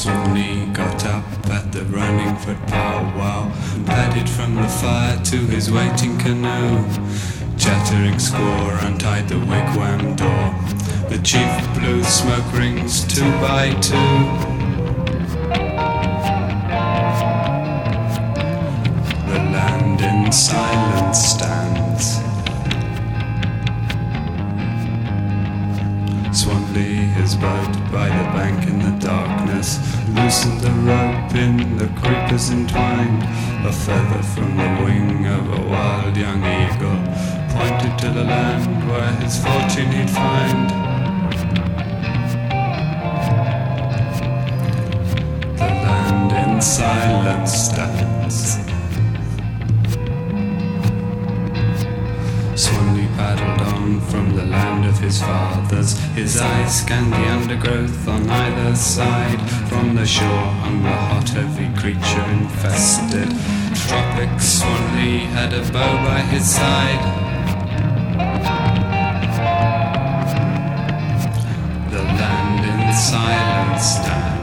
Swanley got up at the running foot powwow, padded from the fire to his waiting canoe. Chattering squaw untied the wigwam door. The chief blew smoke rings 2 by 2. The land in silence stands. Swanley, his boat by the bank in the darkness, loosened the rope in the creepers entwined. A feather from the wing of a wild young eagle pointed to the land where his fortune he'd find. The land in silence stands. Swanley paddled on from the land of his fathers. His eyes scanned the undergrowth on either side. From the shore hung the hot, heavy creature infested tropics. Swanley had a bow by his side. The land in silence stands.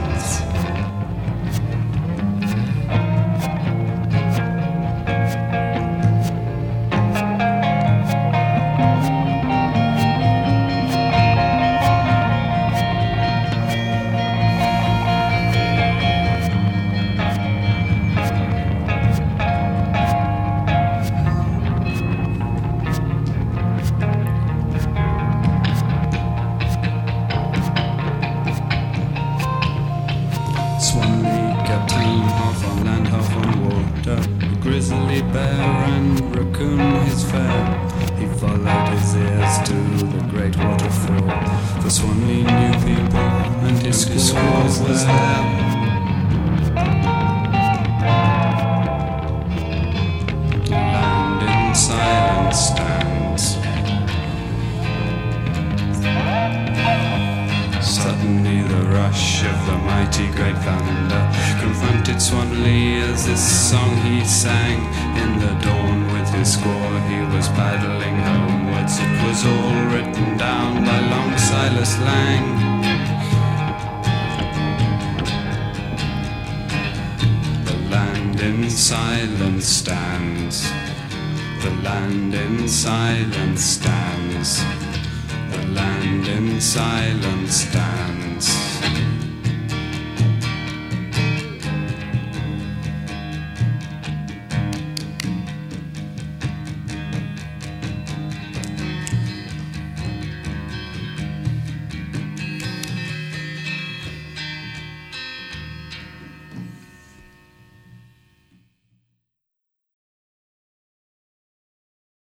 Swanley kept half on land, half on water. The grizzly bear and raccoon his fare. He followed his ears to the great waterfall. For Swanley knew people and his squaw was there. The land in silence stands. Suddenly the rush of the mighty great thunder confronted Swanley as this song he sang. In the dawn with his squaw he was paddling homewards. It was all written down by Long Silas Lang. The land in silence stands. The land in silence stands. The land in silence stands.